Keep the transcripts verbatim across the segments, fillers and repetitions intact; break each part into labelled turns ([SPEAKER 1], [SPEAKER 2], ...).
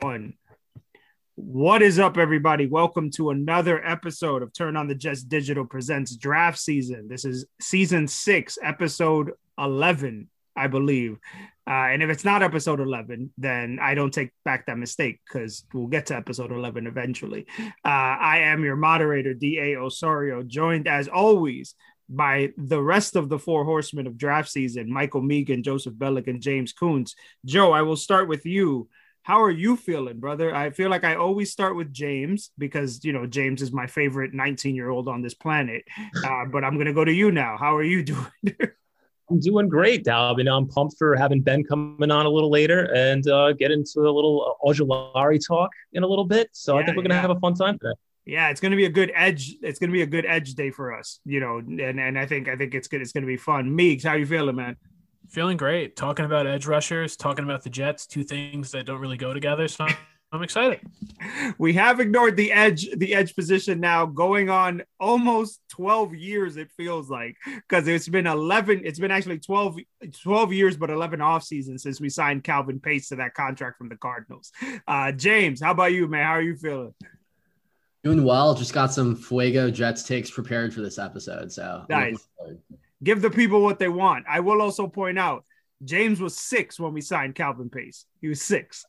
[SPEAKER 1] One. What is up, everybody? Welcome to another episode of Turn on the Jets Digital presents Draft Season. This is season six, episode eleven, I believe. Uh, and if it's not episode eleven, then I don't take back that mistake because we'll get to episode eleven eventually. Uh, I am your moderator, D A Osorio, joined as always by the rest of the four horsemen of draft season, Michael Megan, Joseph Bellick, and James Coons. Joe, I will start with you. How are you feeling, brother? I feel like I always start with James because, you know, James is my favorite nineteen-year-old on this planet. Uh, but I'm going to go to you now. How are you doing?
[SPEAKER 2] I'm doing great, Dal. You know, I'm pumped for having Ben coming on a little later and uh, get into a little uh, Ojulari talk in a little bit. So yeah, I think we're going to yeah. have a fun time today.
[SPEAKER 1] Yeah, it's going to be a good edge. It's going to be a good edge day for us, you know, and, and I think I think it's good. It's going to be fun. Meeks, how you feeling, man?
[SPEAKER 3] Feeling great. Talking about edge rushers, talking about the Jets, two things that don't really go together. So I'm excited.
[SPEAKER 1] We have ignored the edge, the edge position now going on almost twelve years, it feels like, because it's been eleven. It's been actually twelve, twelve years, but eleven off seasons since we signed Calvin Pace to that contract from the Cardinals. Uh, James, how about you, man? How are you feeling?
[SPEAKER 4] Doing well. Just got some Fuego Jets takes prepared for this episode. So
[SPEAKER 1] nice. Give the people what they want. I will also point out, James was six when we signed Calvin Pace. He was six.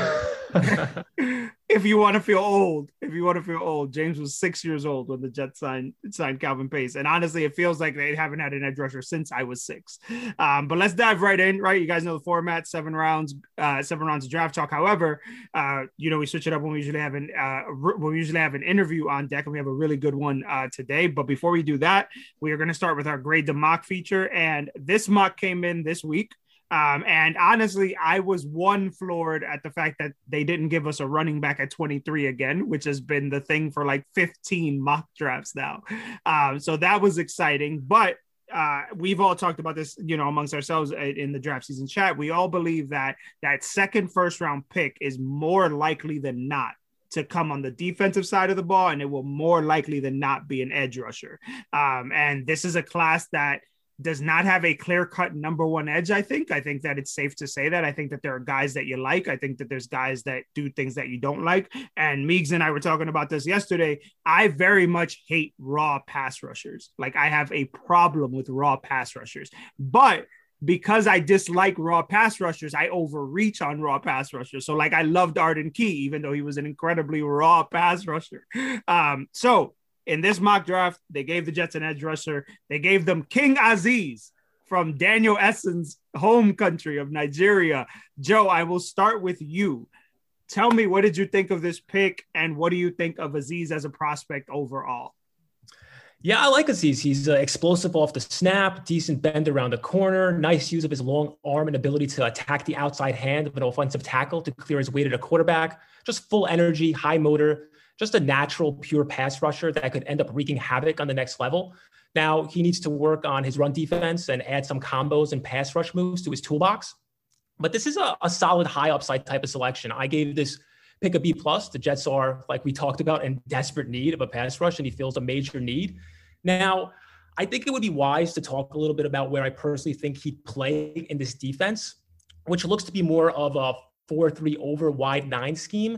[SPEAKER 1] If you want to feel old, if you want to feel old, James was six years old when the Jets signed signed Calvin Pace. And honestly, it feels like they haven't had an edge rusher since I was six. Um, but let's dive right in, right? You guys know the format, seven rounds, uh, seven rounds of draft talk. However, uh, you know, we switch it up when we usually have an uh, when we usually have an interview on deck, and we have a really good one uh, today. But before we do that, we are going to start with our grade the mock feature. And this mock came in this week. Um, and honestly, I was one floored at the fact that they didn't give us a running back at twenty-three again, which has been the thing for like fifteen mock drafts now. Um, so that was exciting. But uh, we've all talked about this, you know, amongst ourselves in the draft season chat. We all believe that that second first round pick is more likely than not to come on the defensive side of the ball, and it will more likely than not be an edge rusher. Um, and this is a class that does not have a clear-cut number one edge, I think. I think that it's safe to say that. I think that there are guys that you like. I think that there's guys that do things that you don't like. And Meeks and I were talking about this yesterday. I very much hate raw pass rushers. Like, I have a problem with raw pass rushers. But because I dislike raw pass rushers, I overreach on raw pass rushers. So, like, I loved Arden Key, even though he was an incredibly raw pass rusher. Um, so, in this mock draft, they gave the Jets an edge rusher. They gave them King Aziz from Daniel Essen's home country of Nigeria. Joe, I will start with you. Tell me, what did you think of this pick, and what do you think of Aziz as a prospect overall?
[SPEAKER 2] Yeah, I like Aziz. He's uh, explosive off the snap, decent bend around the corner, nice use of his long arm and ability to attack the outside hand of an offensive tackle to clear his way to the quarterback. Just full energy, high motor. Just a natural, pure pass rusher that could end up wreaking havoc on the next level. Now, he needs to work on his run defense and add some combos and pass rush moves to his toolbox. But this is a, a solid high upside type of selection. I gave this pick a B plus. The Jets are, like we talked about, in desperate need of a pass rush, and he feels a major need. Now, I think it would be wise to talk a little bit about where I personally think he'd play in this defense, which looks to be more of a four three over wide nine scheme.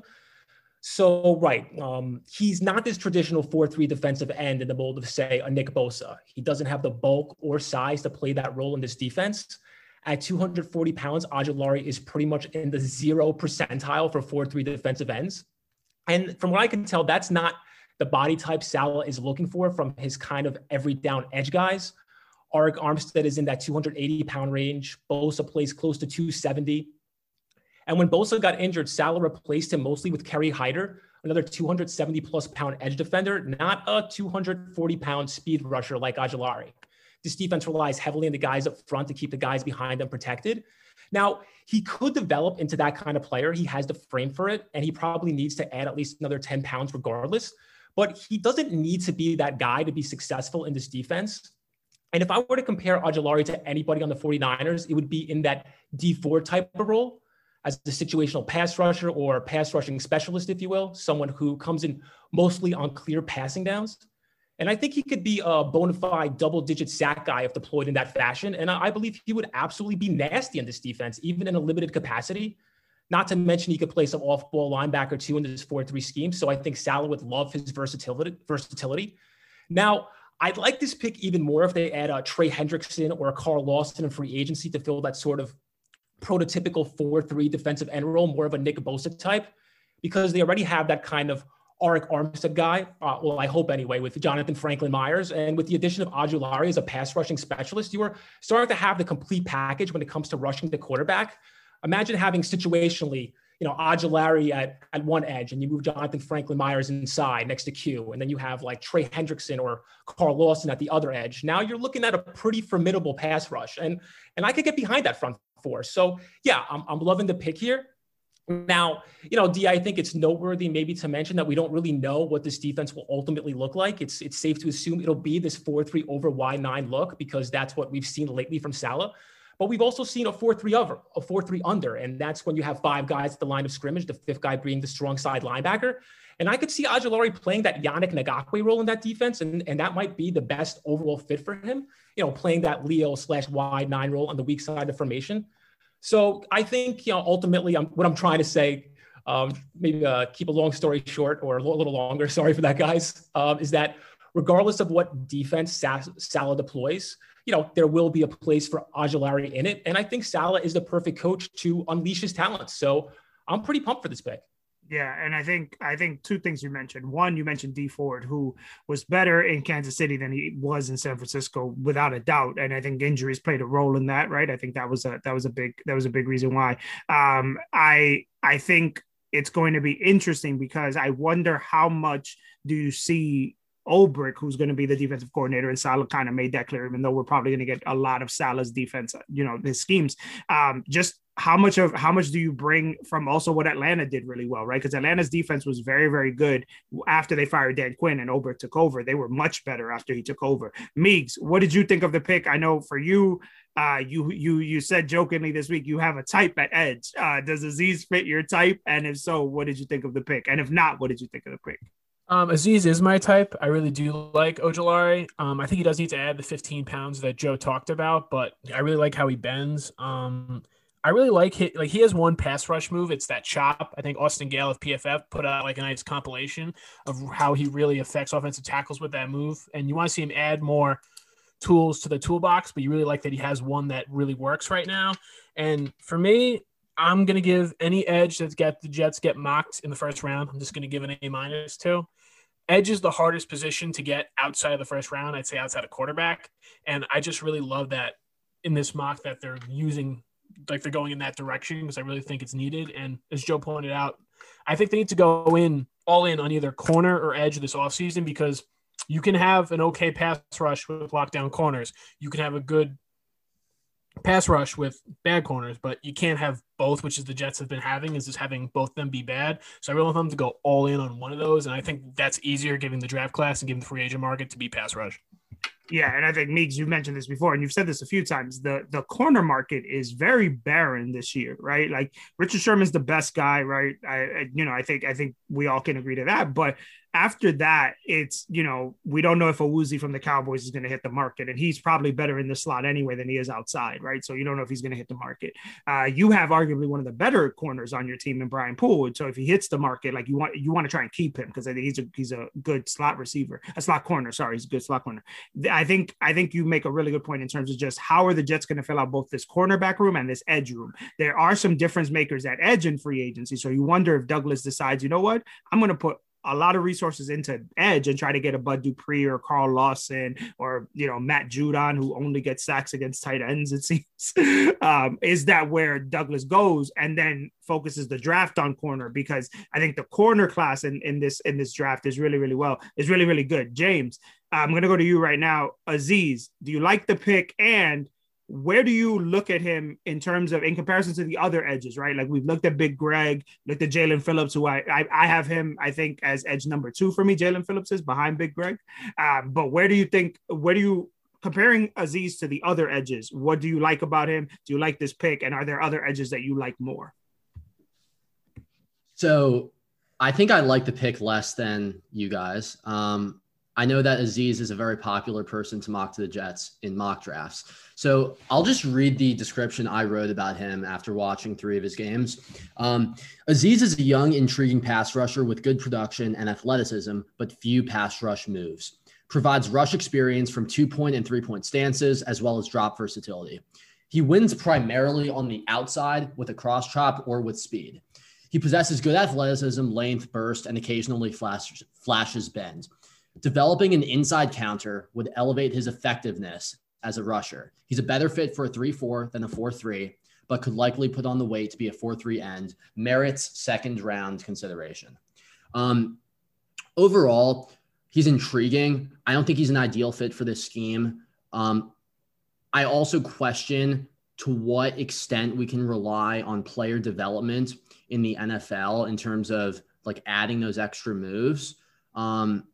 [SPEAKER 2] So, right, um, he's not this traditional four three defensive end in the mold of, say, a Nick Bosa. He doesn't have the bulk or size to play that role in this defense. At two hundred forty pounds, Ojulari is pretty much in the zero percentile for four three defensive ends. And from what I can tell, that's not the body type Saleh is looking for from his kind of every down edge guys. Arik Armstead is in that two hundred eighty pound range. Bosa plays close to two seventy. And when Bosa got injured, Saleh replaced him mostly with Kerry Hyder, another two hundred seventy plus pound edge defender, not a two hundred forty pound speed rusher like Ojulari. This defense relies heavily on the guys up front to keep the guys behind them protected. Now, he could develop into that kind of player. He has the frame for it, and he probably needs to add at least another ten pounds regardless. But he doesn't need to be that guy to be successful in this defense. And if I were to compare Ojulari to anybody on the 49ers, it would be in that D four type of role, as the situational pass rusher or pass rushing specialist, if you will, someone who comes in mostly on clear passing downs. And I think he could be a bona fide double-digit sack guy if deployed in that fashion. And I believe he would absolutely be nasty in this defense, even in a limited capacity. Not to mention he could play some off-ball linebacker too in this four three scheme. So I think Saleh would love his versatility. versatility. Now, I'd like this pick even more if they add a Trey Hendrickson or a Carl Lawson in free agency to fill that sort of prototypical four three defensive end role, more of a Nick Bosa type, because they already have that kind of Arik Armstead guy. Uh, well, I hope anyway, with Jonathan Franklin Myers. And with the addition of Ojulari as a pass rushing specialist, you are starting to have the complete package when it comes to rushing the quarterback. Imagine having situationally, you know, Ojulari at, at one edge, and you move Jonathan Franklin Myers inside next to Q. And then you have like Trey Hendrickson or Carl Lawson at the other edge. Now you're looking at a pretty formidable pass rush. And, and I could get behind that front four. So yeah, I'm, I'm loving the pick here. Now, you know, D, I think it's noteworthy maybe to mention that we don't really know what this defense will ultimately look like. It's it's safe to assume it'll be this four three over Y nine look, because that's what we've seen lately from Saleh. But we've also seen a four three over, a four three under, and that's when you have five guys at the line of scrimmage, the fifth guy being the strong side linebacker. And I could see Ojulari playing that Yannick Ngakoue role in that defense, and, and that might be the best overall fit for him, you know, playing that Leo slash Y nine role on the weak side of formation. So I think, you know, ultimately I'm, what I'm trying to say, um, maybe uh, keep a long story short or a little longer, sorry for that, guys, um, is that regardless of what defense Saleh deploys, you know, there will be a place for Ojulari in it. And I think Saleh is the perfect coach to unleash his talents. So I'm pretty pumped for this pick.
[SPEAKER 1] Yeah, and I think I think two things you mentioned. One, you mentioned Dee Ford, who was better in Kansas City than he was in San Francisco, without a doubt. And I think injuries played a role in that, right? I think that was a that was a big that was a big reason why. Um, I I think it's going to be interesting because I wonder how much do you see Ulbrich, who's going to be the defensive coordinator, and Saleh kind of made that clear, even though we're probably going to get a lot of Saleh's defense, you know, his schemes. Um, just how much of how much do you bring from also what Atlanta did really well, right? Because Atlanta's defense was very, very good after they fired Dan Quinn and Ulbrich took over. They were much better after he took over. Meigs, what did you think of the pick? I know for you, uh, you you you said jokingly this week you have a type at edge. Uh, does Azeez fit your type? And if so, what did you think of the pick? And if not, what did you think of the pick?
[SPEAKER 3] Um, Azeez is my type. I really do like Ojulari. Um, I think he does need to add the fifteen pounds that Joe talked about, but I really like how he bends. Um, I really like his, like he has one pass rush move. It's that chop. I think Austin Gale of P F F put out like a nice compilation of how he really affects offensive tackles with that move. And you want to see him add more tools to the toolbox, but you really like that he has one that really works right now. And for me, I'm going to give any edge that get the Jets get mocked in the first round. I'm just going to give an A minus to. Edge is the hardest position to get outside of the first round. I'd say outside of quarterback. And I just really love that in this mock that they're using, like they're going in that direction, because I really think it's needed. And as Joe pointed out, I think they need to go in all in on either corner or edge this offseason, because you can have an okay pass rush with lockdown corners. You can have a good pass rush with bad corners, but you can't have both, which is the Jets have been having, is just having both them be bad. So I really want them to go all in on one of those. And I think that's easier given the draft class and given the free agent market to be pass rush.
[SPEAKER 1] Yeah, and I think, Meigs, you mentioned this before, and you've said this a few times, the the corner market is very barren this year, right? Like Richard Sherman's the best guy, right? I, I you know, I think I think we all can agree to that. But after that, it's, you know, we don't know if Awuzie from the Cowboys is going to hit the market, and he's probably better in the slot anyway than he is outside, right? So you don't know if he's going to hit the market. Uh, you have arguably one of the better corners on your team in Brian Poole. So if he hits the market, like you want, you want to try and keep him, because I think he's a he's a good slot receiver, a slot corner. Sorry, he's a good slot corner. I think I think you make a really good point in terms of just how are the Jets going to fill out both this cornerback room and this edge room. There are some difference makers at edge in free agency, so you wonder if Douglas decides, you know what, I'm going to put a lot of resources into edge and try to get a Bud Dupree or Carl Lawson or, you know, Matt Judon, who only gets sacks against tight ends, it seems. um, is that where Douglas goes and then focuses the draft on corner? Because I think the corner class in, in this in this draft is really, really well, is really, really good. James, I'm going to go to you right now. Azeez, do you like the pick? And where do you look at him in terms of, in comparison to the other edges, right? Like we've looked at Big Greg, looked at Jalen Phillips, who I, I I have him, I think, as edge number two for me. Jalen Phillips is behind Big Greg. Um, but where do you think, where do you, comparing Azeez to the other edges, what do you like about him? Do you like this pick? And are there other edges that you like more?
[SPEAKER 4] So I think I like the pick less than you guys. Um, I know that Azeez is a very popular person to mock to the Jets in mock drafts. So I'll just read the description I wrote about him after watching three of his games. Um, Azeez is a young, intriguing pass rusher with good production and athleticism, but few pass rush moves. Provides rush experience from two-point and three-point stances, as well as drop versatility. He wins primarily on the outside with a cross chop or with speed. He possesses good athleticism, length, burst, and occasionally flash, flashes bend. Developing an inside counter would elevate his effectiveness as a rusher. He's a better fit for a three four than a four three, but could likely put on the weight to be a four three end. Merits second round consideration. Um, overall, he's intriguing. I don't think he's an ideal fit for this scheme. Um, I also question to what extent we can rely on player development in the N F L in terms of like adding those extra moves. Um,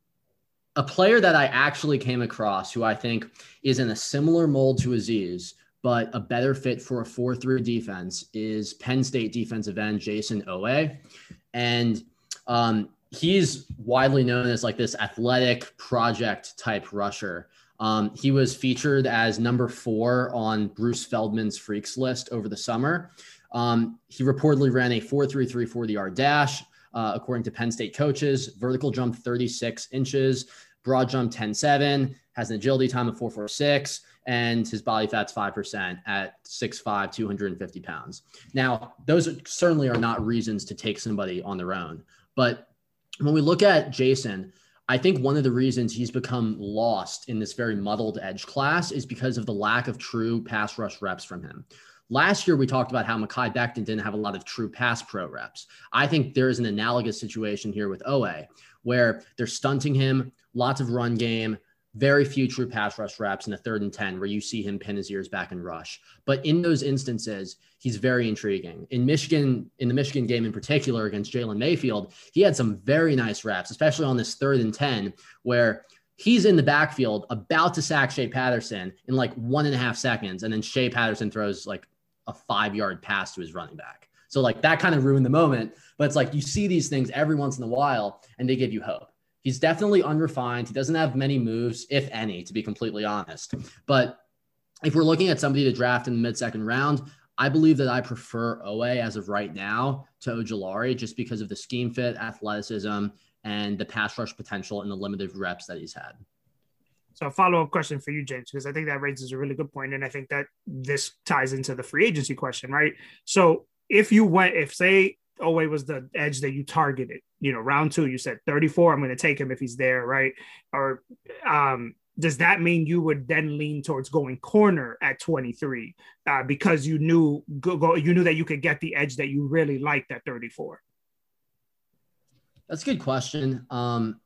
[SPEAKER 4] A player that I actually came across who I think is in a similar mold to Azeez, but a better fit for a four three defense is Penn State defensive end Jayson Oweh. And um, he's widely known as like this athletic project type rusher. Um, he was featured as number four on Bruce Feldman's Freaks list over the summer. Um, he reportedly ran a four three three forty-yard dash, uh, according to Penn State coaches, vertical jump thirty-six inches, broad jump ten seven, has an agility time of four four six, and his body fat's five percent at six five, two hundred fifty pounds. Now, those certainly are not reasons to take somebody on their own. But when we look at Jayson, I think one of the reasons he's become lost in this very muddled edge class is because of the lack of true pass rush reps from him. Last year, we talked about how Mekhi Becton didn't have a lot of true pass pro reps. I think there is an analogous situation here with Oweh, where they're stunting him, lots of run game, very few true pass rush reps in the third and ten, where you see him pin his ears back and rush. But in those instances, he's very intriguing. In Michigan, in the Michigan game in particular against Jalen Mayfield, he had some very nice reps, especially on this third and ten, where he's in the backfield about to sack Shea Patterson in like one and a half seconds. And then Shea Patterson throws like a five-yard pass to his running back. So like that kind of ruined the moment. But it's like you see these things every once in a while and they give you hope. He's definitely unrefined. He doesn't have many moves, if any, to be completely honest. But if we're looking at somebody to draft in the mid-second round, I believe that I prefer Oweh as of right now to Ojulari just because of the scheme fit, athleticism, and the pass rush potential and the limited reps that he's had.
[SPEAKER 1] So a follow-up question for you, James, because I think that raises a really good point, and I think that this ties into the free agency question, right? So if you went, if say Oweh was the edge that you targeted, you know, round two, you said thirty-four, I'm going to take him if he's there, right? Or um, does that mean you would then lean towards going corner at twenty-three uh, because you knew go, go, you knew that you could get the edge that you really liked at thirty-four?
[SPEAKER 4] That's a good question. Um,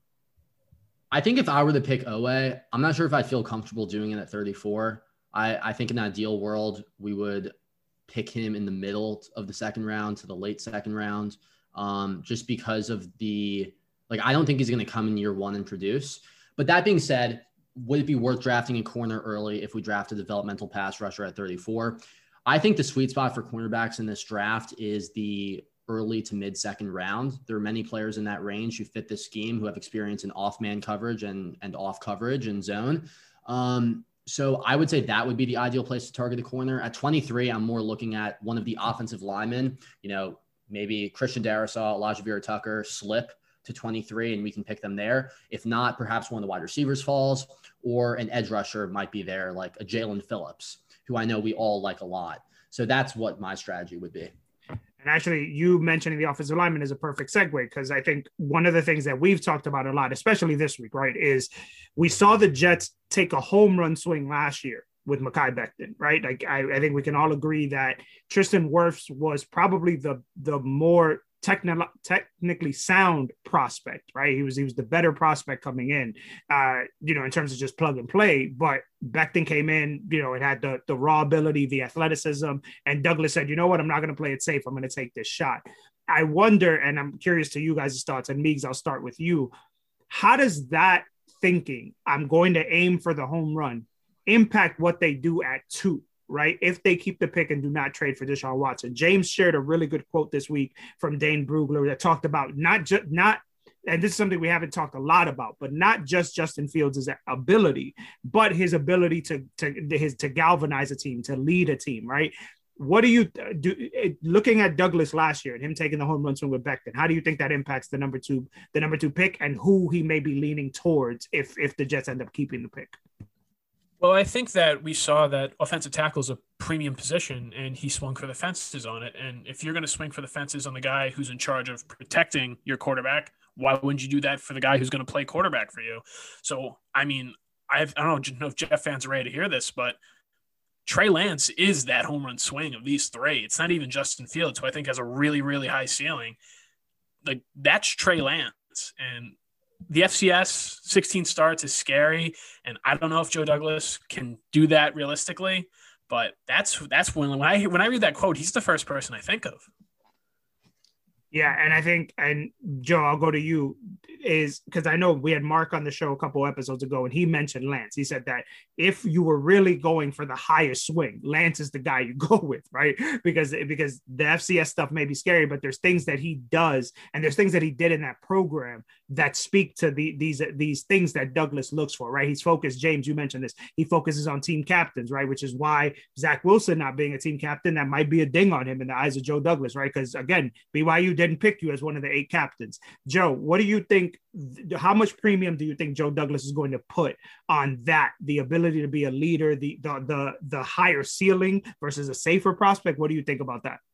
[SPEAKER 4] I think if I were to pick Oweh, I'm not sure if I'd feel comfortable doing it at thirty-four. I, I think in an ideal world, we would pick him in the middle of the second round to the late second round, um, just because of the, like, I don't think he's going to come in year one and produce. But that being said, would it be worth drafting a corner early if we draft a developmental pass rusher at thirty-four? I think the sweet spot for cornerbacks in this draft is the early to mid second round. There are many players in that range who fit this scheme, who have experience in off man coverage and, and off coverage and zone. Um, so I would say that would be the ideal place to target a corner. At twenty-three, I'm more looking at one of the offensive linemen, you know, maybe Christian Darrisaw, Elijah Vera Tucker slip to twenty-three and we can pick them there. If not, perhaps one of the wide receivers falls, or an edge rusher might be there, like a Jalen Phillips, who I know we all like a lot. So that's what my strategy would be.
[SPEAKER 1] And actually, you mentioning the offensive lineman is a perfect segue, because I think one of the things that we've talked about a lot, especially this week, right, is we saw the Jets take a home run swing last year with Mekhi Becton, right? Like I, I think we can all agree that Tristan Wirfs was probably the the more techni- technically sound prospect, right? He was he was the better prospect coming in, uh, you know, in terms of just plug and play. But Becton came in, you know, it had the the raw ability, the athleticism, and Douglas said, you know what, I'm not going to play it safe. I'm going to take this shot. I wonder, and I'm curious to you guys' thoughts, and Meeks, I'll start with you. How does that thinking, I'm going to aim for the home run, impact what they do at two, right? If they keep the pick and do not trade for Deshaun Watson. James shared a really good quote this week from Dane Brugler that talked about not just not and this is something we haven't talked a lot about, but not just Justin Fields' ability, but his ability to to his to galvanize a team, to lead a team, right? What do you do? Looking at Douglas last year and him taking the home run swing with Becton, how do you think that impacts the number two, the number two pick, and who he may be leaning towards if if the Jets end up keeping the pick?
[SPEAKER 3] Well, I think that we saw that offensive tackle is a premium position, and he swung for the fences on it. And if you're going to swing for the fences on the guy who's in charge of protecting your quarterback, why wouldn't you do that for the guy who's going to play quarterback for you? So, I mean, I've, I don't know if Jeff fans are ready to hear this, but Trey Lance is that home run swing of these three. It's not even Justin Fields, who I think has a really, really high ceiling. Like, that's Trey Lance. And the F C S sixteen starts is scary, and I don't know if Joe Douglas can do that realistically, but that's that's when when I when I read that quote, he's the first person I think of.
[SPEAKER 1] Yeah, and I think, and Joe, I'll go to you, is because I know we had Mark on the show a couple episodes ago, and he mentioned Lance. He said that if you were really going for the highest swing, Lance is the guy you go with, right? Because because the F C S stuff may be scary, but there's things that he does, and there's things that he did in that program that speak to the these these things that Douglas looks for, right? He's focused. James, you mentioned this. He focuses on team captains, right? Which is why Zach Wilson not being a team captain, that might be a ding on him in the eyes of Joe Douglas, right? Because again, B Y U didn't pick you as one of the eight captains. Joe, what do you think? How much premium do you think Joe Douglas is going to put on that? The ability to be a leader, the the the, the higher ceiling versus a safer prospect. What do you think about that?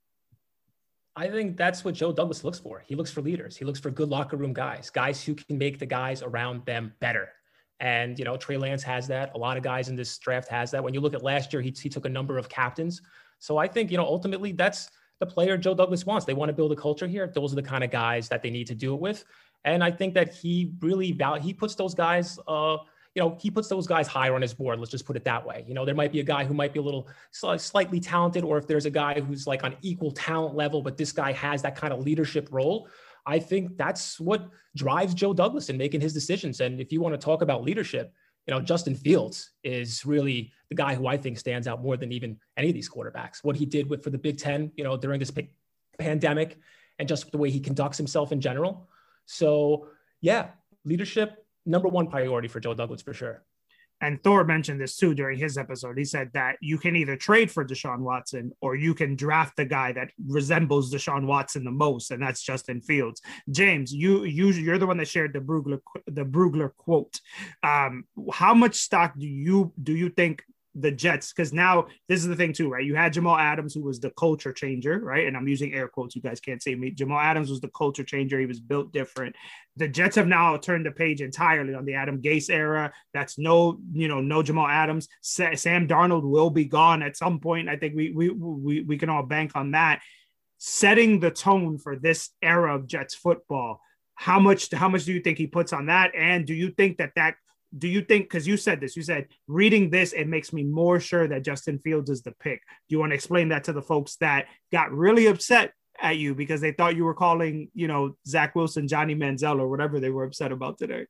[SPEAKER 2] I think that's what Joe Douglas looks for. He looks for leaders. He looks for good locker room guys, guys who can make the guys around them better. And, you know, Trey Lance has that. A lot of guys in this draft has that. When you look at last year, he, he took a number of captains. So I think, you know, ultimately that's the player Joe Douglas wants. They want to build a culture here. Those are the kind of guys that they need to do it with. And I think that he really, val- he puts those guys, uh, you know, he puts those guys higher on his board. Let's just put it that way. You know, there might be a guy who might be a little slightly talented, or if there's a guy who's like on equal talent level, but this guy has that kind of leadership role. I think that's what drives Joe Douglas in making his decisions. And if you want to talk about leadership, you know, Justin Fields is really the guy who I think stands out more than even any of these quarterbacks. What he did with for the Big Ten, you know, during this big pandemic, and just the way he conducts himself in general. So yeah, leadership, number one priority for Joe Douglas for sure.
[SPEAKER 1] And Thor mentioned this too during his episode. He said that you can either trade for Deshaun Watson or you can draft the guy that resembles Deshaun Watson the most, and that's Justin Fields. James, you, you you're the one that shared the Brugler the Brugler quote. Um, how much stock do you do you think the Jets, because now this is the thing too, right? You had Jamal Adams, who was the culture changer, right? And I'm using air quotes. You guys can't see me. Jamal Adams was the culture changer. He was built different. The Jets have now turned the page entirely on the Adam Gase era. That's no, you know, no Jamal Adams. Sa- Sam Darnold will be gone at some point. I think we we we we can all bank on that. Setting the tone for this era of Jets football. How much? How much do you think he puts on that? And do you think that that Do you think, because you said this, you said reading this, it makes me more sure that Justin Fields is the pick. Do you want to explain that to the folks that got really upset at you because they thought you were calling, you know, Zach Wilson, Johnny Manziel, or whatever they were upset about today?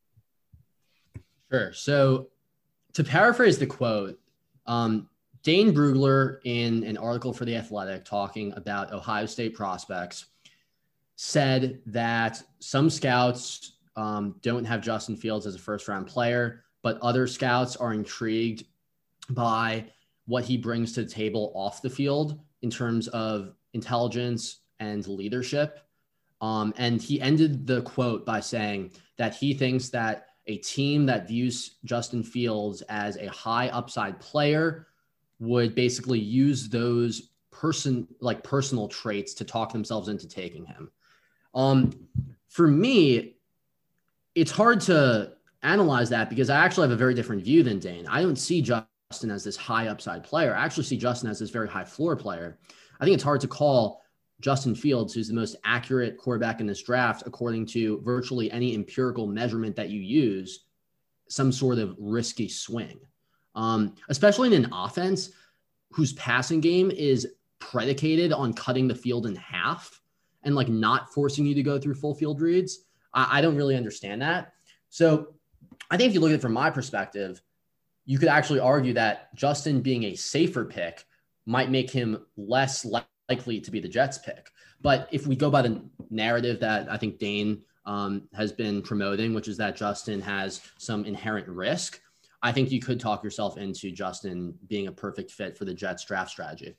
[SPEAKER 4] Sure. So to paraphrase the quote, um, Dane Brugler, in an article for The Athletic talking about Ohio State prospects, said that some scouts Um, don't have Justin Fields as a first round player, but other scouts are intrigued by what he brings to the table off the field in terms of intelligence and leadership. Um, and he ended the quote by saying that he thinks that a team that views Justin Fields as a high upside player would basically use those person like personal traits to talk themselves into taking him. Um, for me, it's hard to analyze that because I actually have a very different view than Dane. I don't see Justin as this high upside player. I actually see Justin as this very high floor player. I think it's hard to call Justin Fields, who's the most accurate quarterback in this draft, according to virtually any empirical measurement that you use, some sort of risky swing. Um, especially in an offense whose passing game is predicated on cutting the field in half and like not forcing you to go through full field reads. I don't really understand that. So I think if you look at it from my perspective, you could actually argue that Justin being a safer pick might make him less likely to be the Jets pick. But if we go by the narrative that I think Dane um, has been promoting, which is that Justin has some inherent risk. I think you could talk yourself into Justin being a perfect fit for the Jets draft strategy.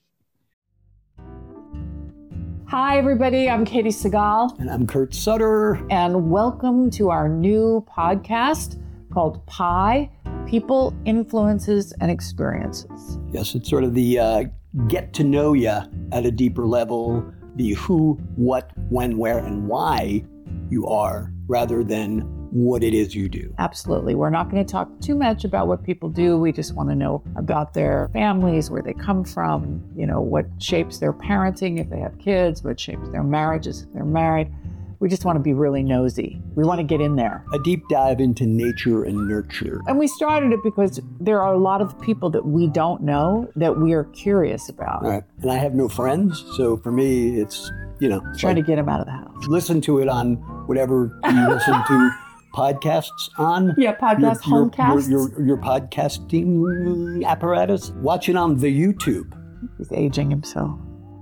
[SPEAKER 5] Hi, everybody. I'm Katie Segal.
[SPEAKER 6] And I'm Kurt Sutter.
[SPEAKER 5] And welcome to our new podcast called Pi, People, Influences, and Experiences.
[SPEAKER 6] Yes, it's sort of the uh, get to know you at a deeper level, the who, what, when, where, and why you are, rather than what it is you do.
[SPEAKER 5] Absolutely. We're not going to talk too much about what people do. We just want to know about their families, where they come from, you know, what shapes their parenting if they have kids, what shapes their marriages if they're married. We just want to be really nosy. We want to get in there.
[SPEAKER 6] A deep dive into nature and nurture.
[SPEAKER 5] And we started it because there are a lot of people that we don't know that we are curious about.
[SPEAKER 6] All right. And I have no friends. So for me, it's, you know.
[SPEAKER 5] Trying
[SPEAKER 6] like,
[SPEAKER 5] to get them out of the house.
[SPEAKER 6] Listen to it on whatever you listen to podcasts on.
[SPEAKER 5] Yeah, podcast,
[SPEAKER 6] your,
[SPEAKER 5] homecasts.
[SPEAKER 6] Your, your, your podcasting apparatus. Watch it on the YouTube.
[SPEAKER 5] He's aging himself.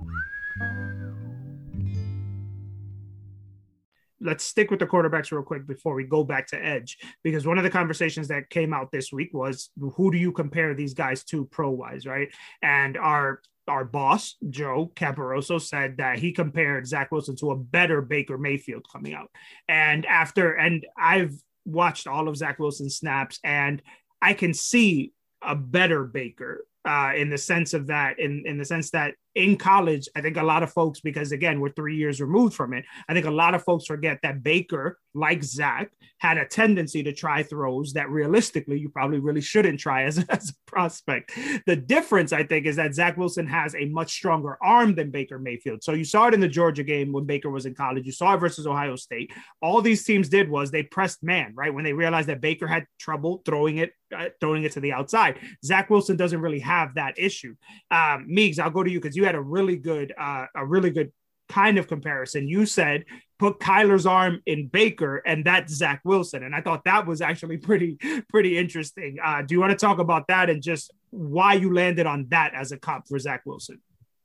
[SPEAKER 1] Let's stick with the quarterbacks real quick before we go back to edge, because one of the conversations that came out this week was, who do you compare these guys to pro wise, right? And our our boss, Joe Caporoso, said that he compared Zach Wilson to a better Baker Mayfield coming out. And after, and I've watched all of Zach Wilson's snaps, and I can see a better Baker uh, in the sense of that, in, in the sense that in college, I think a lot of folks, because again, we're three years removed from it, I think a lot of folks forget that Baker, like Zach, had a tendency to try throws that realistically you probably really shouldn't try as, as a prospect. The difference, I think, is that Zach Wilson has a much stronger arm than Baker Mayfield. So you saw it in the Georgia game when Baker was in college. You saw it versus Ohio State. All these teams did was they pressed man, right? When they realized that Baker had trouble throwing it, uh, throwing it to the outside. Zach Wilson doesn't really have that issue. Um, Meigs, I'll go to you because you had a really good, uh, a really good kind of comparison. You said put Kyler's arm in Baker, and that's Zach Wilson, and I thought that was actually pretty, pretty interesting. Uh, do you want to talk about that and just why you landed on that as a comp for Zach Wilson?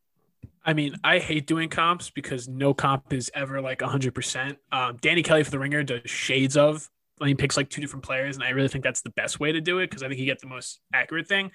[SPEAKER 3] I mean, I hate doing comps because no comp is ever like one hundred percent. Um, Danny Kelly for the Ringer does shades of. He picks like two different players, and I really think that's the best way to do it because I think you get the most accurate thing.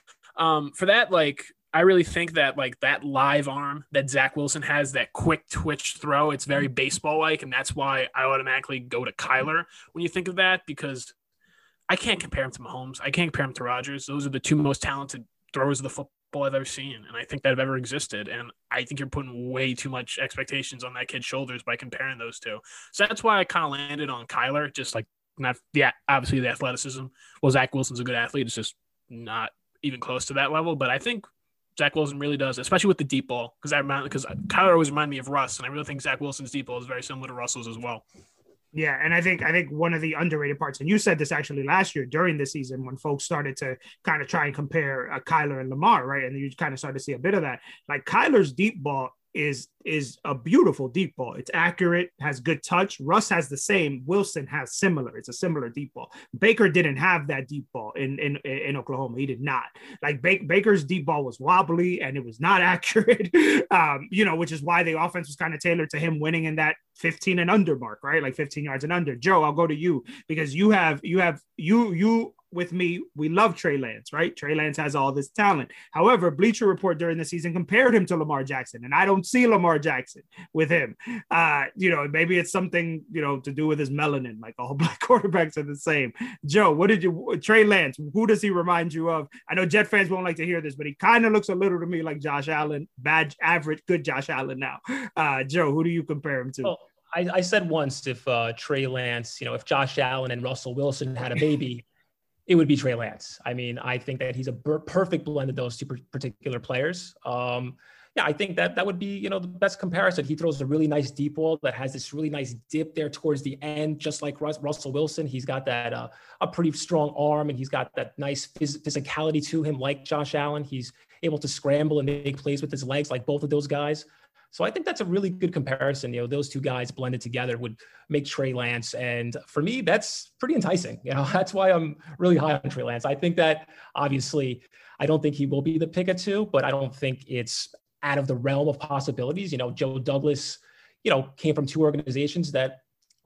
[SPEAKER 3] Um, for that, like, I really think that like that live arm that Zach Wilson has, that quick twitch throw, it's very baseball-like, and that's why I automatically go to Kyler when you think of that, because I can't compare him to Mahomes. I can't compare him to Rodgers. Those are the two most talented throwers of the football I've ever seen, and I think that have ever existed. And I think you're putting way too much expectations on that kid's shoulders by comparing those two. So that's why I kind of landed on Kyler, just like not yeah, obviously the athleticism. Well, Zach Wilson's a good athlete. It's just not even close to that level. But I think Zach Wilson really does, especially with the deep ball, because that because Kyler always reminded me of Russ, and I really think Zach Wilson's deep ball is very similar to Russell's as well.
[SPEAKER 1] Yeah, and I think I think one of the underrated parts, and you said this actually last year during the season when folks started to kind of try and compare uh, Kyler and Lamar, right? And you kind of started to see a bit of that. Like Kyler's deep ball is is a beautiful deep ball. It's accurate, has good touch. Russ has the same. Wilson has similar. It's a similar deep ball. Baker didn't have that deep ball in in, in Oklahoma. He did not. Like ba- Baker's deep ball was wobbly and it was not accurate. um, you know, which is why the offense was kind of tailored to him winning in that fifteen and under mark, right? Like fifteen yards and under. Joe, I'll go to you because you have you have you you. with me, we love Trey Lance, right? Trey Lance has all this talent. However, Bleacher Report during the season compared him to Lamar Jackson, and I don't see Lamar Jackson with him. Uh, you know, maybe it's something, you know, to do with his melanin, like all black quarterbacks are the same. Joe, what did you, Trey Lance, who does he remind you of? I know Jet fans won't like to hear this, but he kind of looks a little to me like Josh Allen, bad, average, good Josh Allen now. Uh, Joe, who do you compare him to?
[SPEAKER 2] Well, I, I said once if uh, Trey Lance, you know, if Josh Allen and Russell Wilson had a baby, it would be Trey Lance. I mean, I think that he's a per- perfect blend of those two particular players. Um, yeah, I think that that would be, you know, the best comparison. He throws a really nice deep ball that has this really nice dip there towards the end, just like Russ, Russell Wilson. He's got that uh, a pretty strong arm, and he's got that nice phys- physicality to him, like Josh Allen. He's able to scramble and make plays with his legs, like both of those guys. So I think that's a really good comparison. You know, those two guys blended together would make Trey Lance. And for me, that's pretty enticing. You know, that's why I'm really high on Trey Lance. I think that obviously I don't think he will be the pick at two, but I don't think it's out of the realm of possibilities. You know, Joe Douglas, you know, came from two organizations that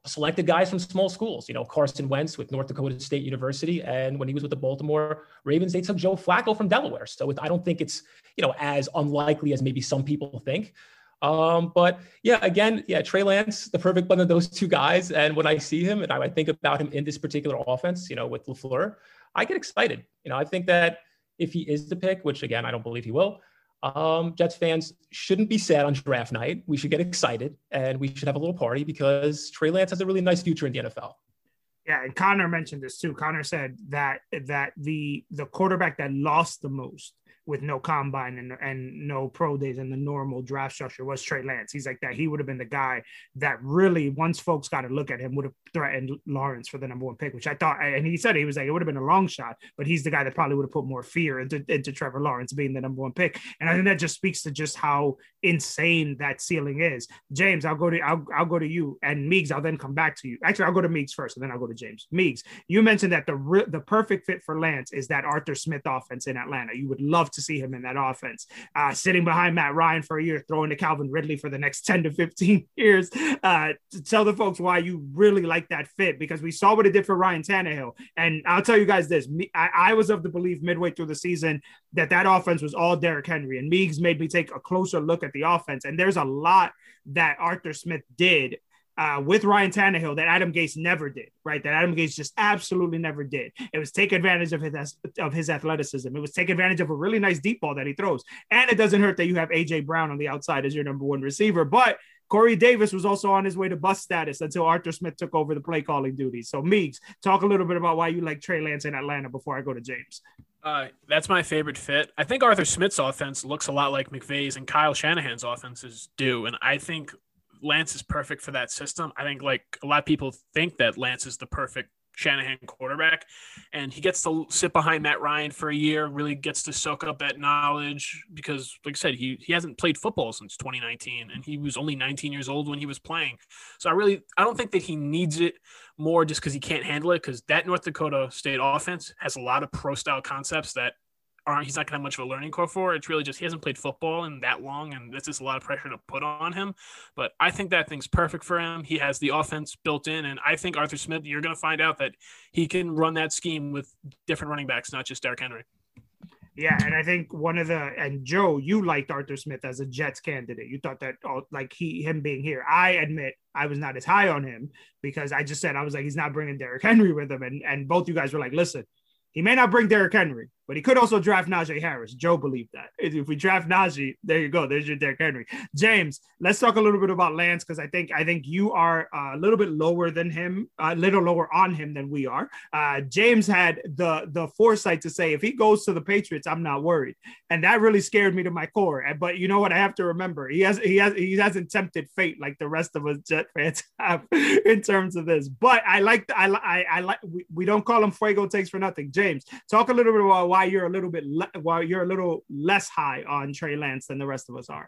[SPEAKER 2] selected guys from small schools. You know, Carson Wentz with North Dakota State University, and when he was with the Baltimore Ravens, they took Joe Flacco from Delaware. So it, I don't think it's, you know, as unlikely as maybe some people think. Um, but yeah, again, yeah, Trey Lance, the perfect blend of those two guys. And when I see him and I, I think about him in this particular offense, you know, with LaFleur, I get excited. You know, I think that if he is the pick, which again, I don't believe he will, um, Jets fans shouldn't be sad on draft night. We should get excited and we should have a little party because Trey Lance has a really nice future in the N F L.
[SPEAKER 1] Yeah, and Connor mentioned this too. Connor said that that the the quarterback that lost the most with no combine and, and no pro days and the normal draft structure was Trey Lance. He's like that. He would have been the guy that really, once folks got to look at him, would have threatened Lawrence for the number one pick, which I thought, and he said, he was like, it would have been a long shot, but he's the guy that probably would have put more fear into, into Trevor Lawrence being the number one pick. And I think that just speaks to just how insane that ceiling is. James, I'll go to, I'll, I'll go to you, and Meeks, I'll then come back to you. Actually, I'll go to Meeks first and then I'll go to James. Meeks, you mentioned that the, the perfect fit for Lance is that Arthur Smith offense in Atlanta. You would love to see him in that offense, uh, sitting behind Matt Ryan for a year, throwing to Calvin Ridley for the next ten to fifteen years, uh, to tell the folks why you really like that fit, because we saw what it did for Ryan Tannehill. And I'll tell you guys this, me, I, I was of the belief midway through the season that that offense was all Derrick Henry, and Meigs made me take a closer look at the offense. And there's a lot that Arthur Smith did Uh, with Ryan Tannehill that Adam Gase never did, right? That Adam Gase just absolutely never did. It was take advantage of his of his athleticism. It was take advantage of a really nice deep ball that he throws. And it doesn't hurt that you have A J Brown on the outside as your number one receiver. But Corey Davis was also on his way to bust status until Arthur Smith took over the play calling duties. So Meeks, talk a little bit about why you like Trey Lance in Atlanta before I go to James.
[SPEAKER 3] Uh, that's my favorite fit. I think Arthur Smith's offense looks a lot like McVay's and Kyle Shanahan's offenses do. And I think Lance is perfect for that system. I think like a lot of people think that Lance is the perfect Shanahan quarterback, and he gets to sit behind Matt Ryan for a year, really gets to soak up that knowledge because, like I said, he, he hasn't played football since twenty nineteen, and he was only nineteen years old when he was playing. So I really, I don't think that he needs it more just because he can't handle it, because that North Dakota State offense has a lot of pro style concepts that aren't, he's not going to have much of a learning curve for. It's really just, he hasn't played football in that long, and that's just a lot of pressure to put on him. But I think that thing's perfect for him. He has the offense built in, and I think Arthur Smith, you're going to find out that he can run that scheme with different running backs, not just Derrick Henry.
[SPEAKER 1] Yeah, and I think one of the, and Joe, you liked Arthur Smith as a Jets candidate. You thought that, oh, like he, him being here. I admit I was not as high on him because I just said, I was like, he's not bringing Derrick Henry with him. And, and both you guys were like, listen, he may not bring Derrick Henry, but he could also draft Najee Harris. Joe believed that. If we draft Najee, there you go. There's your Derrick Henry. James, let's talk a little bit about Lance, because I think I think you are a little bit lower than him, a little lower on him than we are. Uh, James had the the foresight to say, if he goes to the Patriots, I'm not worried, and that really scared me to my core. But you know what? I have to remember he has he has he hasn't tempted fate like the rest of us Jet fans have in terms of this. But I like I I, I like we, we don't call him Fuego takes for nothing. James, talk a little bit about why you're a little bit le- why you're a little less high on Trey Lance than the rest of us are.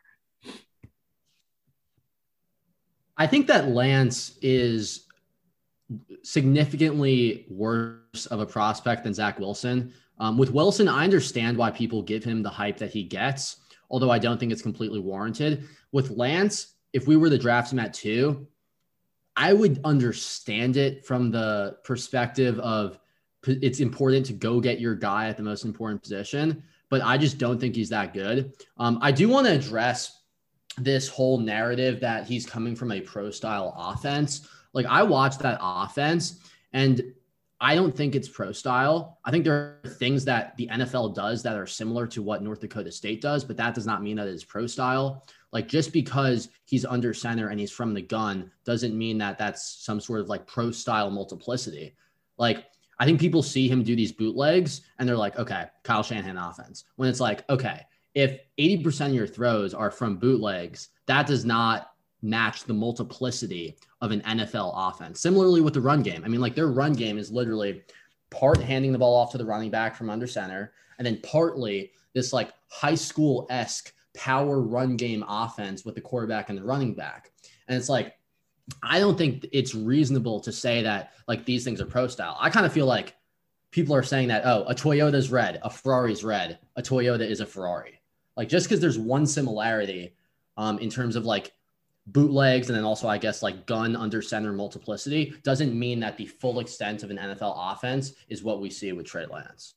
[SPEAKER 4] I think that Lance is significantly worse of a prospect than Zach Wilson. Um, with Wilson, I understand why people give him the hype that he gets, although I don't think it's completely warranted. With Lance, if we were to draft him at two, I would understand it from the perspective of it's important to go get your guy at the most important position, but I just don't think he's that good. Um, I do want to address this whole narrative that he's coming from a pro style offense. Like, I watched that offense and I don't think it's pro style. I think there are things that the N F L does that are similar to what North Dakota State does, but that does not mean that it's pro style. Like, just because he's under center and he's from the gun doesn't mean that that's some sort of like pro style multiplicity. Like, I think people see him do these bootlegs and they're like, okay, Kyle Shanahan offense. When it's like, okay, if eighty percent of your throws are from bootlegs, that does not match the multiplicity of an N F L offense. Similarly with the run game. I mean, like, their run game is literally part handing the ball off to the running back from under center, and then partly this like high school-esque power run game offense with the quarterback and the running back. And it's like, I don't think it's reasonable to say that like these things are pro style. I kind of feel like people are saying that, oh, a Toyota's red, a Ferrari's red, a Toyota is a Ferrari. Like, just because there's one similarity um, in terms of like bootlegs and then also, I guess, like gun under center multiplicity doesn't mean that the full extent of an N F L offense is what we see with Trey Lance.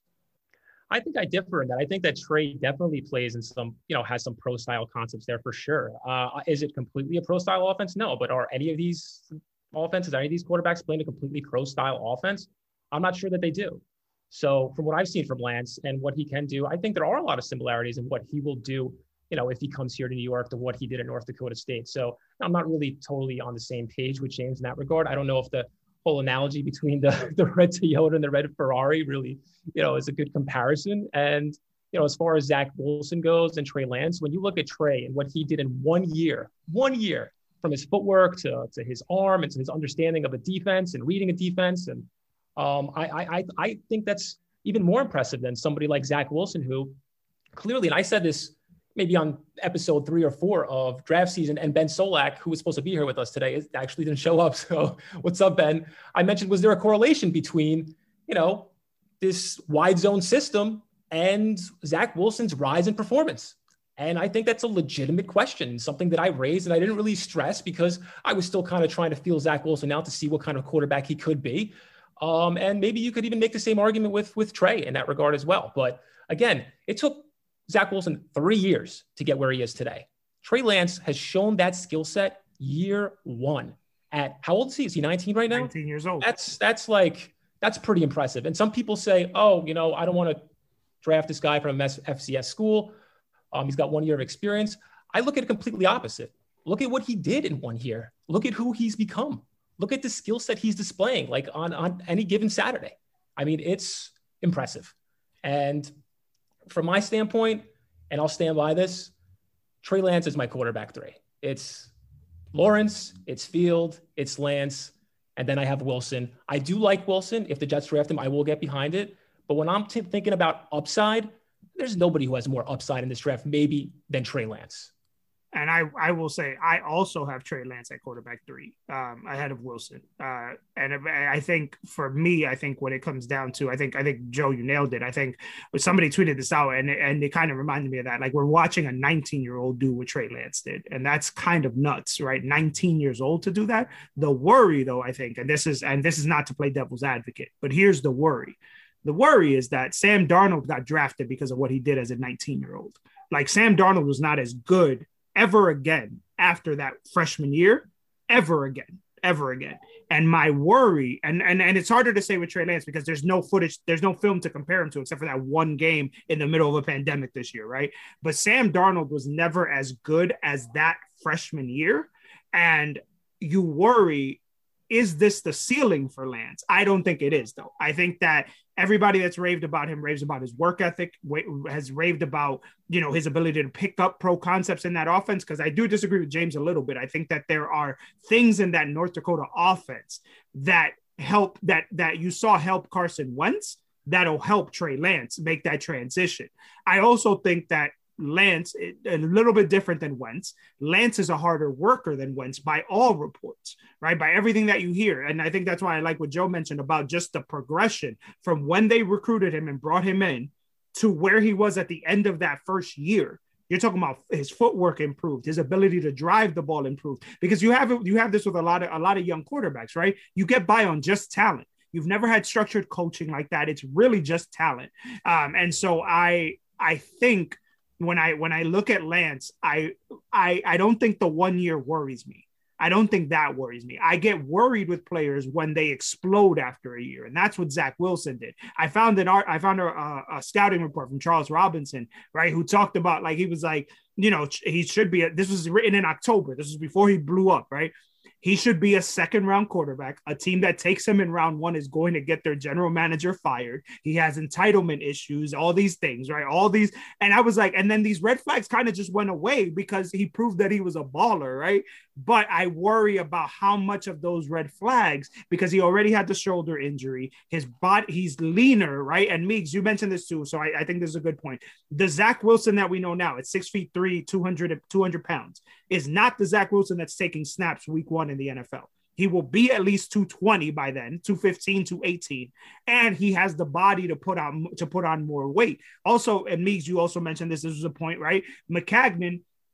[SPEAKER 2] I think I differ in that. I think that Trey definitely plays in some, you know, has some pro style concepts there for sure. Uh, is it completely a pro style offense? No, but are any of these offenses, any of these quarterbacks playing a completely pro style offense? I'm not sure that they do. So from what I've seen from Lance and what he can do, I think there are a lot of similarities in what he will do, you know, if he comes here to New York, to what he did at North Dakota State. So I'm not really totally on the same page with James in that regard. I don't know if the whole analogy between the, the red Toyota and the red Ferrari really, you know, is a good comparison. And, you know, as far as Zach Wilson goes and Trey Lance, when you look at Trey and what he did in one year, one year from his footwork to, to his arm and to his understanding of a defense and reading a defense. And um, I, I, I think that's even more impressive than somebody like Zach Wilson, who clearly, and I said this maybe on episode three or four of draft season, and Ben Solak, who was supposed to be here with us today, actually didn't show up. So what's up, Ben? I mentioned, was there a correlation between, you know, this wide zone system and Zach Wilson's rise in performance? And I think that's a legitimate question, something that I raised and I didn't really stress because I was still kind of trying to feel Zach Wilson out to see what kind of quarterback he could be. Um, and maybe you could even make the same argument with, with Trey in that regard as well. But again, it took Zach Wilson three years to get where he is today. Trey Lance has shown that skill set year one at, how old is he? Is he nineteen right now?
[SPEAKER 1] nineteen years old.
[SPEAKER 2] That's, that's like, that's pretty impressive. And some people say, oh, you know, I don't want to draft this guy from a F C S school. Um, he's got one year of experience. I look at it completely opposite. Look at what he did in one year. Look at who he's become. Look at the skill set he's displaying, like on, on any given Saturday. I mean, it's impressive. And from my standpoint, and I'll stand by this, Trey Lance is my quarterback three. It's Lawrence, it's Field, it's Lance, and then I have Wilson. I do like Wilson. If the Jets draft him, I will get behind it. But when I'm t- thinking about upside, there's nobody who has more upside in this draft, maybe, than Trey Lance.
[SPEAKER 1] And I, I will say, I also have Trey Lance at quarterback three, um, ahead of Wilson. Uh, and I think for me, I think what it comes down to, I think, I think Joe, you nailed it. I think somebody tweeted this out and, and it kind of reminded me of that. Like, we're watching a nineteen year old do what Trey Lance did. And that's kind of nuts, right? nineteen years old to do that. The worry though, I think, and this is, and this is not to play devil's advocate, but here's the worry. The worry is that Sam Darnold got drafted because of what he did as a nineteen year old. Like, Sam Darnold was not as good ever again after that freshman year, ever again, ever again. And my worry, and, and, and it's harder to say with Trey Lance because there's no footage, there's no film to compare him to except for that one game in the middle of a pandemic this year, right? But Sam Darnold was never as good as that freshman year. And you worry, is this the ceiling for Lance? I don't think it is, though. I think that everybody that's raved about him raves about his work ethic, has raved about, you know, his ability to pick up pro concepts in that offense. Because I do disagree with James a little bit. I think that there are things in that North Dakota offense that help, that that you saw help Carson Wentz, that'll help Trey Lance make that transition. I also think that Lance, a little bit different than Wentz. Lance is a harder worker than Wentz by all reports, right? By everything that you hear. And I think that's why I like what Joe mentioned about just the progression from when they recruited him and brought him in to where he was at the end of that first year. You're talking about his footwork improved, his ability to drive the ball improved, because you have you have this with a lot of a lot of young quarterbacks, right? You get by on just talent. You've never had structured coaching like that. It's really just talent. Um, and so I I think When I when I look at Lance, I I I don't think the one year worries me. I don't think that worries me. I get worried with players when they explode after a year, and that's what Zach Wilson did. I found an art. I found a, a scouting report from Charles Robinson, right, who talked about, like, he was like, you know, he should be. A, this was written in October. This was before he blew up, right? He should be a second round quarterback. A team that takes him in round one is going to get their general manager fired. He has entitlement issues, all these things, right? All these. And I was like, and then these red flags kind of just went away because he proved that he was a baller, right? But I worry about how much of those red flags, because he already had the shoulder injury, his body, he's leaner, right? And Meeks, you mentioned this too. So I, I think this is a good point. The Zach Wilson that we know now at six feet three, two hundred, two hundred pounds is not the Zach Wilson that's taking snaps week one in the N F L. He will be at least two twenty by then, two fifteen, two eighteen, and he has the body to put on to put on more weight. Also, and Meeks, you also mentioned this. This was a point, right? Maccagnan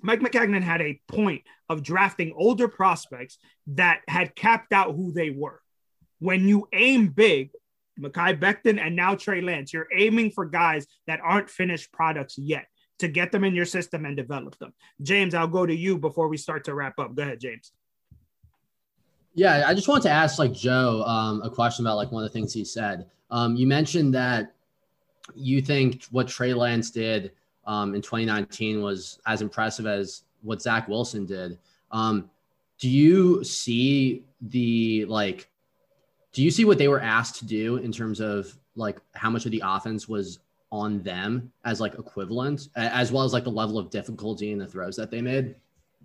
[SPEAKER 1] Mike Maccagnan had a point of drafting older prospects that had capped out who they were. When you aim big, Mekhi Becton and now Trey Lance, you're aiming for guys that aren't finished products yet to get them in your system and develop them. James, I'll go to you before we start to wrap up. Go ahead, James.
[SPEAKER 4] Yeah, I just wanted to ask like Joe um, a question about like one of the things he said. Um, you mentioned that you think what Trey Lance did um, in twenty nineteen was as impressive as what Zach Wilson did. Um, do you see the like, do you see what they were asked to do in terms of like how much of the offense was on them as like equivalent, as well as like the level of difficulty in the throws that they made?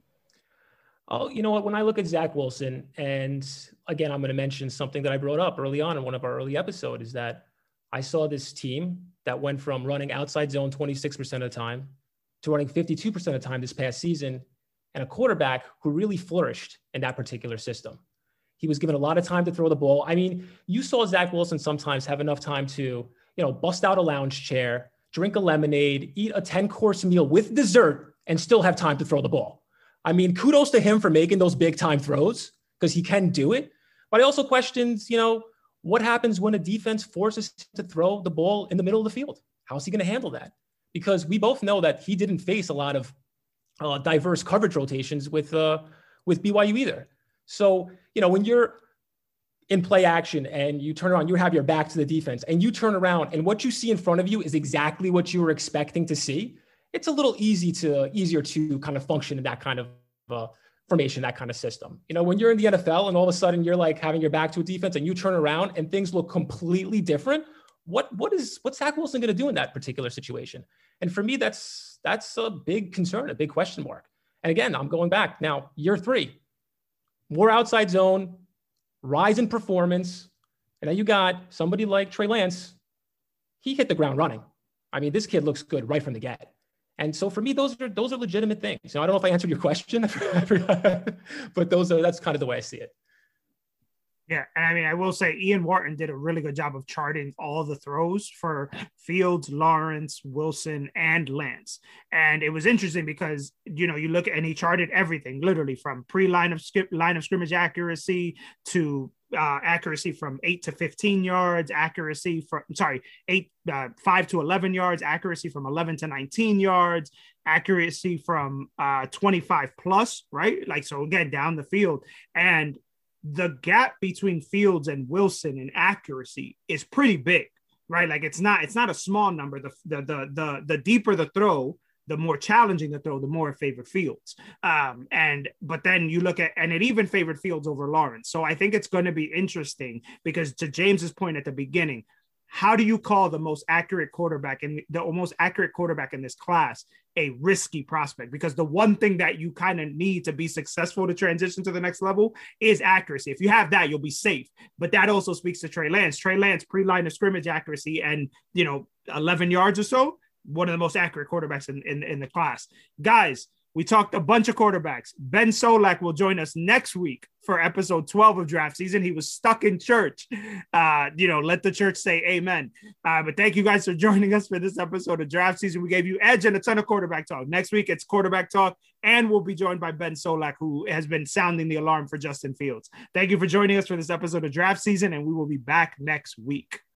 [SPEAKER 2] Oh, you know what? When I look at Zach Wilson, and again, I'm going to mention something that I brought up early on in one of our early episodes, is that I saw this team that went from running outside zone twenty-six percent of the time to running fifty-two percent of the time this past season, and a quarterback who really flourished in that particular system. He was given a lot of time to throw the ball. I mean, you saw Zach Wilson sometimes have enough time to, you know, bust out a lounge chair, drink a lemonade, eat a ten-course meal with dessert, and still have time to throw the ball. I mean, kudos to him for making those big time throws because he can do it. But I also questioned, you know, what happens when a defense forces him to throw the ball in the middle of the field? How's he going to handle that? Because we both know that he didn't face a lot of uh, diverse coverage rotations with uh, with B Y U either. So, you know, when you're in play action and you turn around, you have your back to the defense and you turn around and what you see in front of you is exactly what you were expecting to see. It's a little easy to easier to kind of function in that kind of uh, formation, that kind of system. You know, when you're in the N F L and all of a sudden you're like having your back to a defense and you turn around and things look completely different. What, what is, what's Zach Wilson going to do in that particular situation? And for me, that's, that's a big concern, a big question mark. And again, I'm going back now, year three, more outside zone, rise in performance. And then you got somebody like Trey Lance. He hit the ground running. I mean, this kid looks good right from the get. And so for me, those are those are legitimate things. So I don't know if I answered your question, but those are that's kind of the way I see it.
[SPEAKER 1] Yeah, and I mean, I will say Ian Wharton did a really good job of charting all the throws for Fields, Lawrence, Wilson, and Lance. And it was interesting because, you know, you look at, and he charted everything, literally from pre-line of skip, line of scrimmage accuracy to uh, accuracy from eight to fifteen yards, accuracy from, sorry, eight, uh, five to eleven yards, accuracy from eleven to nineteen yards, accuracy from uh, twenty-five plus, right? Like, so again, down the field. And the gap between Fields and Wilson in accuracy is pretty big, right? Like it's not, it's not a small number. The, the, the, the, the deeper the throw, the more challenging the throw, the more it favored Fields. Um, and, but then you look at, and it even favored Fields over Lawrence. So I think it's going to be interesting because to James's point at the beginning, how do you call the most accurate quarterback in the most accurate quarterback in this class a risky prospect? Because the one thing that you kind of need to be successful to transition to the next level is accuracy. If you have that, you'll be safe. But that also speaks to Trey Lance. Trey Lance, pre-line of scrimmage accuracy and, you know, eleven yards or so, one of the most accurate quarterbacks in, in, in the class. Guys, we talked a bunch of quarterbacks. Ben Solak will join us next week for episode twelve of draft season. He was stuck in church. Uh, you know, let the church say amen. Uh, but thank you guys for joining us for this episode of draft season. We gave you edge and a ton of quarterback talk. Next week, it's quarterback talk, and we'll be joined by Ben Solak, who has been sounding the alarm for Justin Fields. Thank you for joining us for this episode of draft season, and we will be back next week.